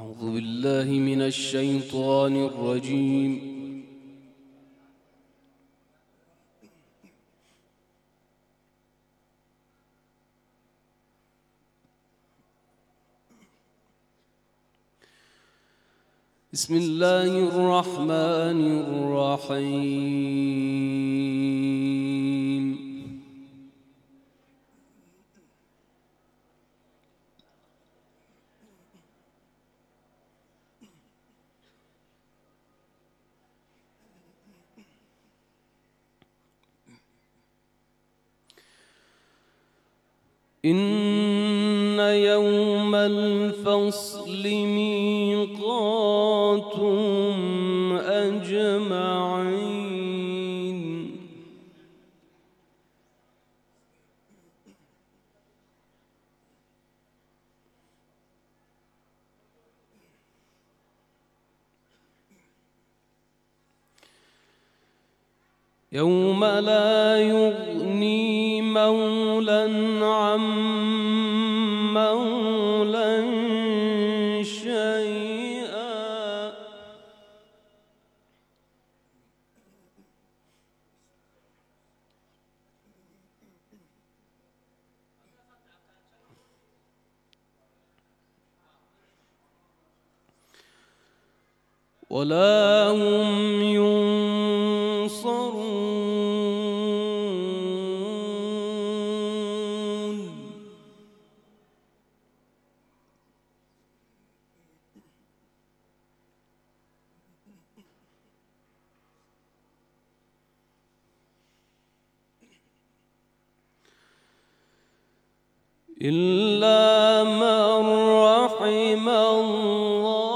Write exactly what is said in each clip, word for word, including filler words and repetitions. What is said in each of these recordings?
أعوذ بالله من الشيطان الرجيم. بسم الله الرحمن الرحيم. إن يوم الفصل ميقاتهم أجمعين. يوم لا يغني مولى عن مولى شيئا ولا هم ينصرون. إلا من رحم الله.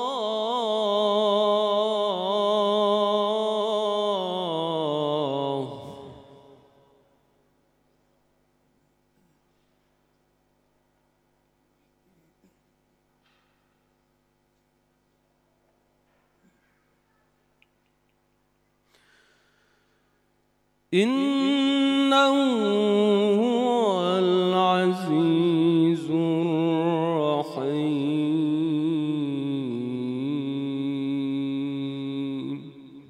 إنه هو العزيز الرحيم.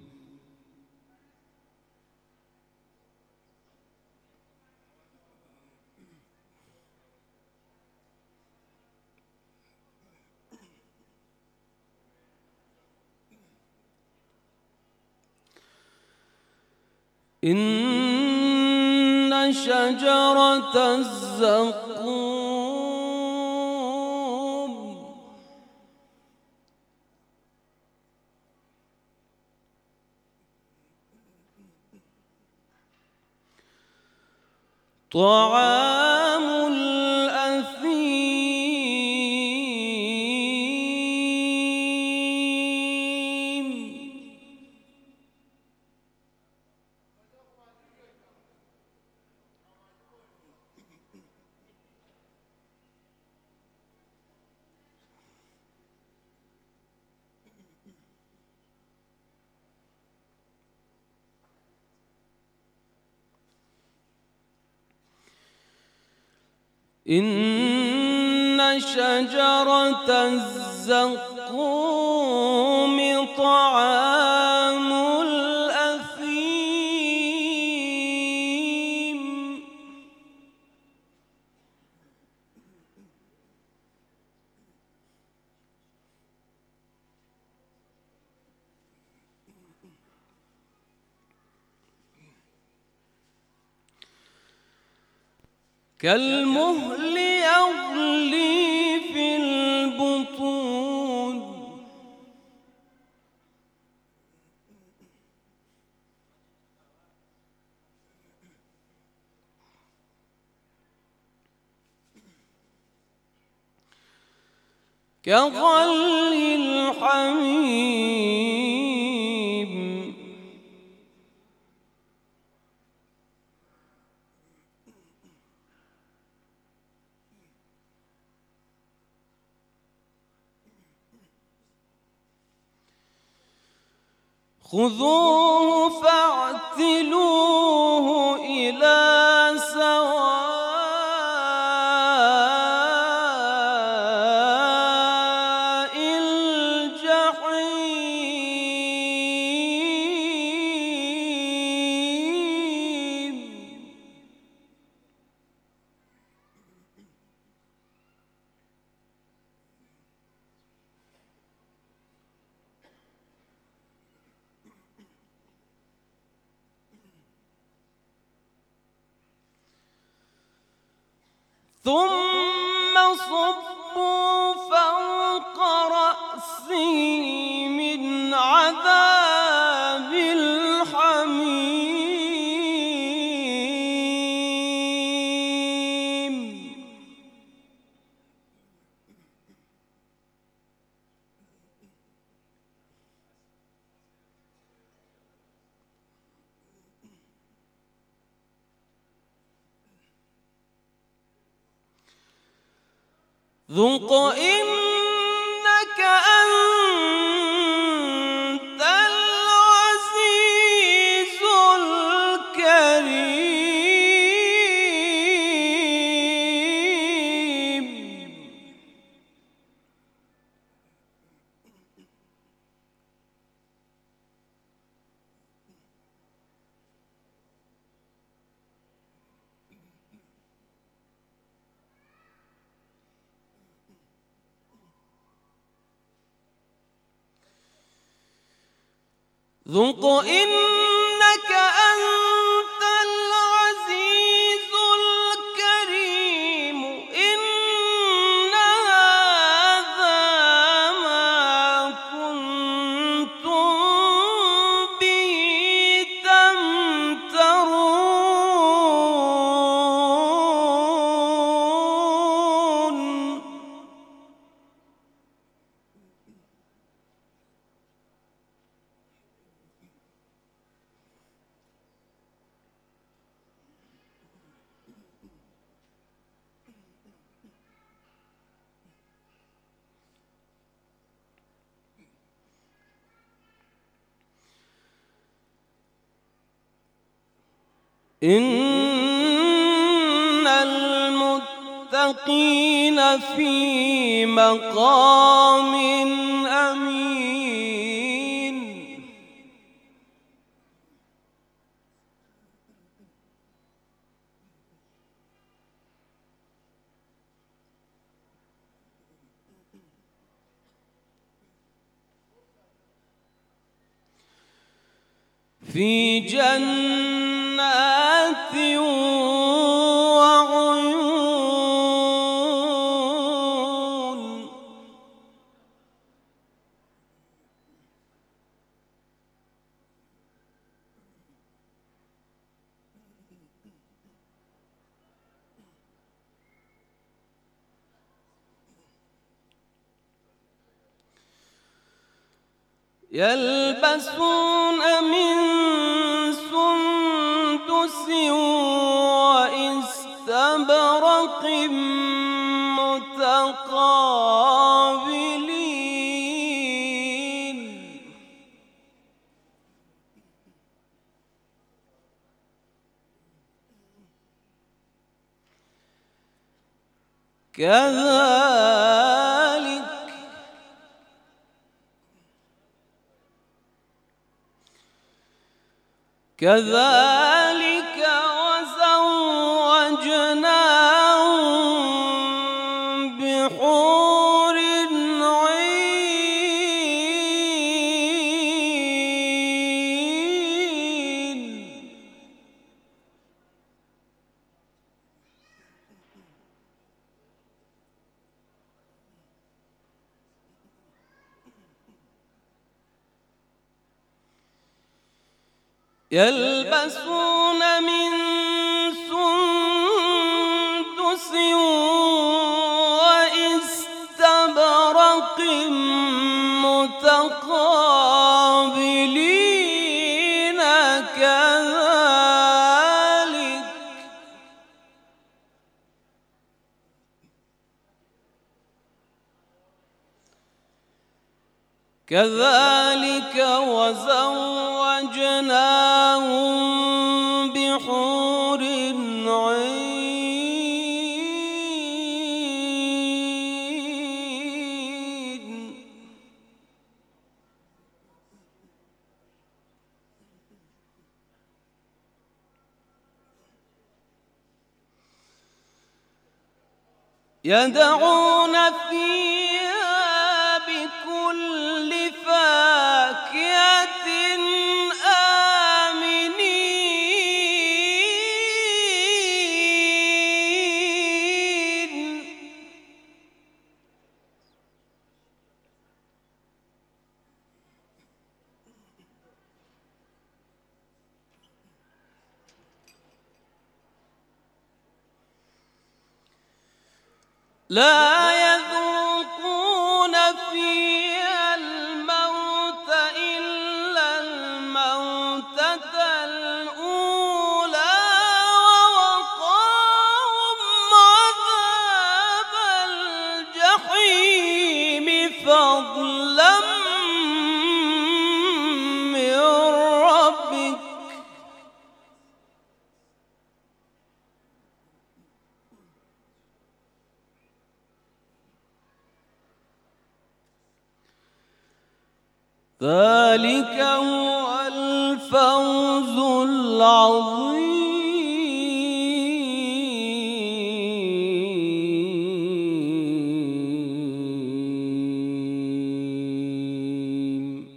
إن شجرة الزقوم طعام الأثيم. إن شجرة الزقوم طعام الأثيم. كالمهل يغلي في البطون. كغلي الحميم. خذوه فاعتلوه إلى سواء ثم صبوا فوق رأسي من عذاب الحميم. ذُقْ إنك أنت العزيز الكريم. ذُقْ إنك أنت العزيز الكريم. إن هذا ما كنتم به تمترون. إن المتقين في مقام أمين. في جنات وعيون. يلبسون من سندس واستبرق متقابلين. كذلك كذلك وزوجناهم بحور عين. يلبسون من سندس واستبرق متقابلين. كذلك كذلك وزوجناهم بحور عين. يدعون فيها بكل فاكهة آمنين. لا يذوقون فيها الموت إلا الموتة الأولى ووقاهم عذاب الجحيم فضلا من ربك ذلك هو الفوز العظيم.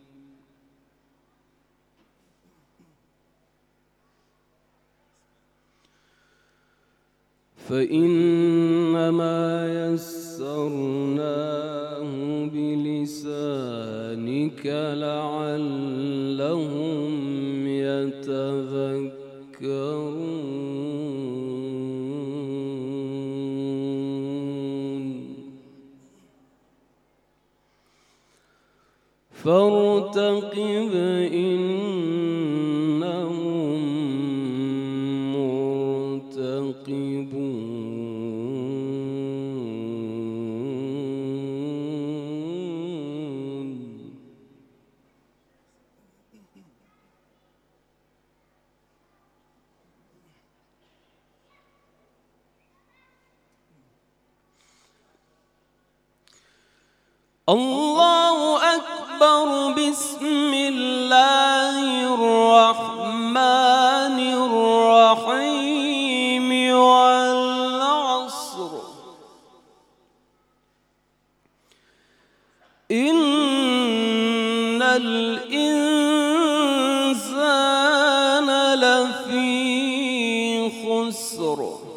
فإنما يسرناه بلسانك لعلهم يتذكرون فارتقب إنهم مرتقبون. الله أكبر. بسم الله الرحمن الرحيم. والعصر إن الإنسان لفي خسر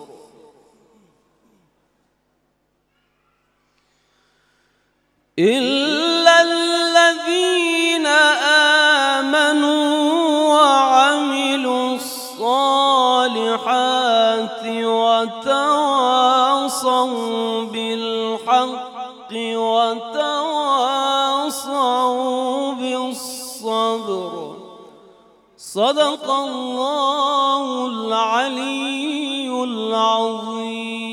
إلا الذين آمنوا وعملوا الصالحات وتواصوا بالحق وتواصوا بالصبر. صدق الله العلي العظيم.